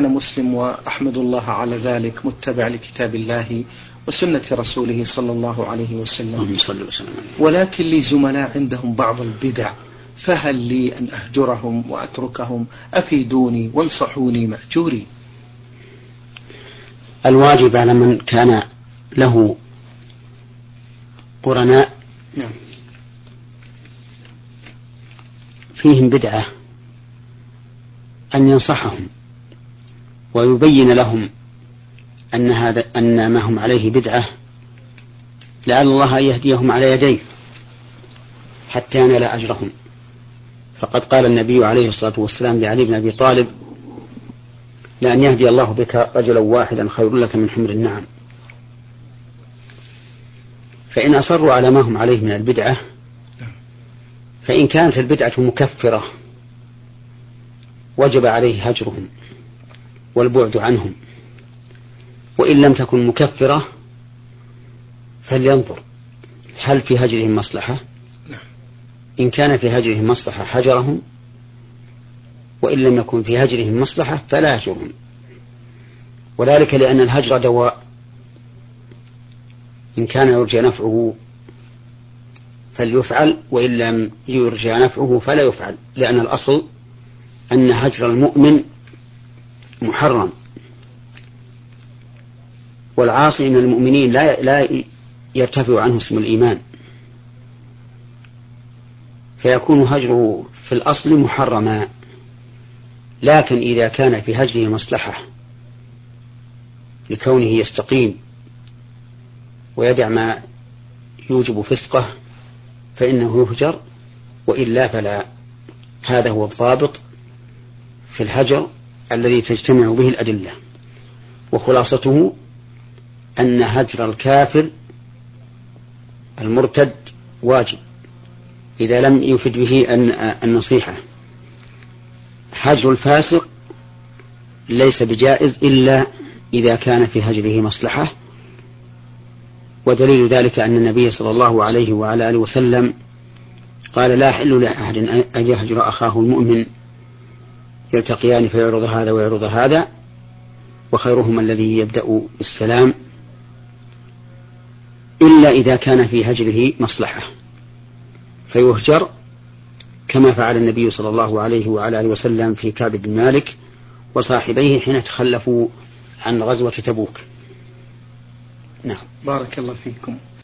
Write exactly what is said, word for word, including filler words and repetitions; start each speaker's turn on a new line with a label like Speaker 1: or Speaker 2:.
Speaker 1: أنا مسلم وأحمد الله على ذلك، متبع لكتاب الله وسنة رسوله صلى الله عليه وسلم، ولكن لي زملاء عندهم بعض البدع، فهل لي أن أهجرهم وأتركهم؟ أفيدوني وانصحوني مأجوري.
Speaker 2: الواجب على من كان له قرناء
Speaker 1: نعم.
Speaker 2: فيهم بدعة أن ينصحهم ويبين لهم أن هذا أن ما هم عليه بدعة، لعل الله أن يهديهم على يديه حتى ينال أجرهم. فقد قال النبي عليه الصلاة والسلام لعلي بن أبي طالب: لأن يهدي الله بك رجلا واحدا خير لك من حمر النعم. فإن أصروا على ما هم عليه من البدعة، فإن كانت البدعة مكفرة وجب عليه هجرهم والبعد عنهم، وإن لم تكن مكفرة فلينظر هل في هجرهم مصلحة. إن كان في هجرهم مصلحة هجرهم، وإن لم يكن في هجرهم مصلحة فلا هجرهم، وذلك لأن الهجر دواء، إن كان يرجى نفعه فليفعل، وإن لم يرجى نفعه فلا يفعل، لأن الأصل أن هجر المؤمن محرم، والعاصي من المؤمنين لا لا يرتفع عنه اسم الإيمان، فيكون هجره في الأصل محرما. لكن إذا كان في هجره مصلحة لكونه يستقيم ويدع ما يوجب فسقه فإنه يهجر، وإلا فلا. هذا هو الضابط في الهجر الذي تجتمع به الأدلة، وخلاصته أن هجر الكافر المرتد واجب إذا لم يفد به النصيحة. هجر الفاسق ليس بجائز إلا إذا كان في هجره مصلحة، ودليل ذلك أن النبي صلى الله عليه وعلى آله وسلم قال: لا يحل لأحد أن يهجر أخاه المؤمن يلتقيان فيعرض هذا ويعرض هذا، وخيرهما الذي يبدأ بالسلام، إلا إذا كان في هجره مصلحة فيهجر، كما فعل النبي صلى الله عليه وعلى آله وسلم في كعب بن مالك وصاحبيه حين تخلفوا عن غزوة تبوك. نعم.
Speaker 1: بارك الله فيكم.